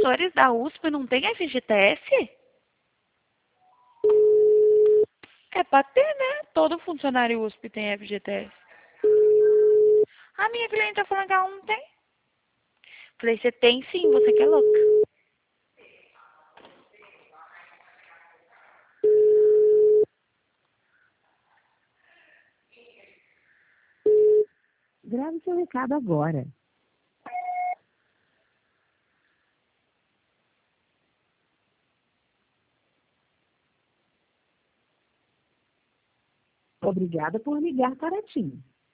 professores da USP não têm FGTS? É pra ter, né? Todo funcionário USP tem FGTS. A minha cliente tá falando que ela não tem. Falei, você tem sim, você que é louca. Grave seu recado agora. Obrigada por ligar para a TIM.